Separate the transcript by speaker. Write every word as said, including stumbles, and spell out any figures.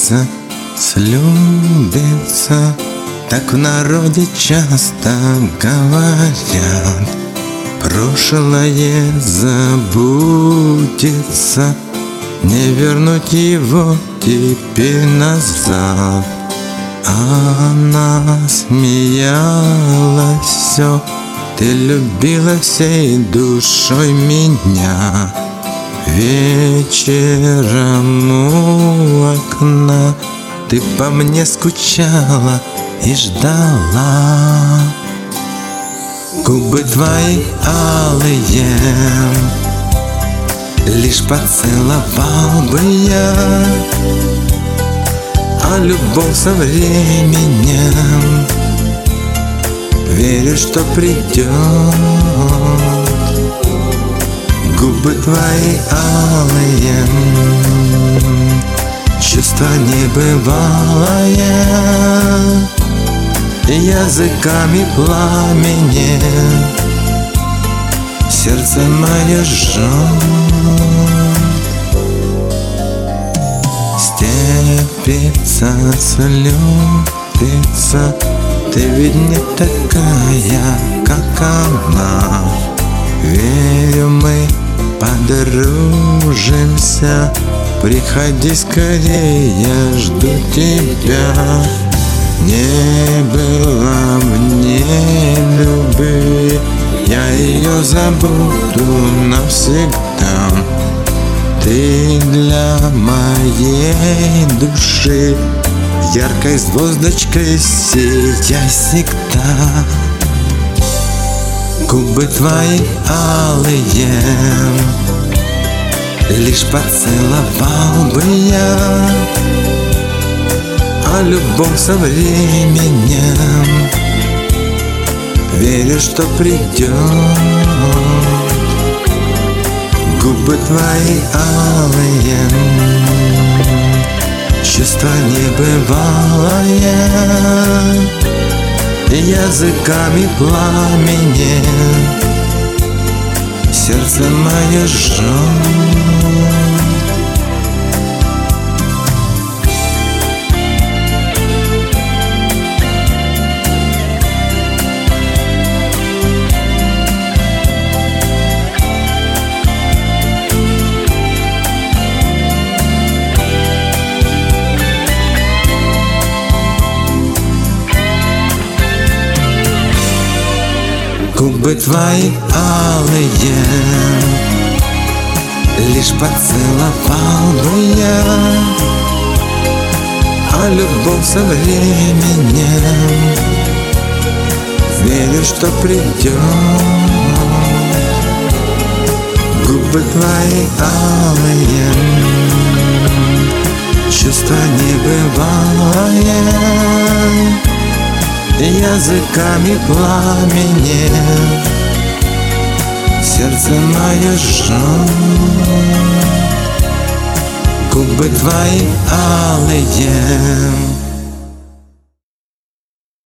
Speaker 1: влюбиться, слюбиться, так в народе часто говорят. Прошлое забудется, не вернуть его теперь назад. Она смеялась все, ты любила всей душой меня. Вечером у окна ты по мне скучала и ждала. Губы твои алые лишь поцеловал бы я, а любовь со временем верю, что придет. Губы твои алые, чувство небывалое, языками пламени сердце мое жжет. Степится, слюбится, ты ведь не такая, как она. Верю, мы подружимся, приходи скорее, жду тебя. Не было мне любви, я ее забуду навсегда. Ты для моей души яркой звездочкой сияй всегда. Губы твои алые лишь поцеловал бы я, а любовь со временем верю, что придет. Губы твои алые, чувство небывалое, языками пламени сердце мое жжет. Губы твои алые лишь поцеловал бы я, а любовь со временем верю, что придет. Губы твои алые, чувство небывалое, языками пламени сердце мое жжет. Губы твои алые,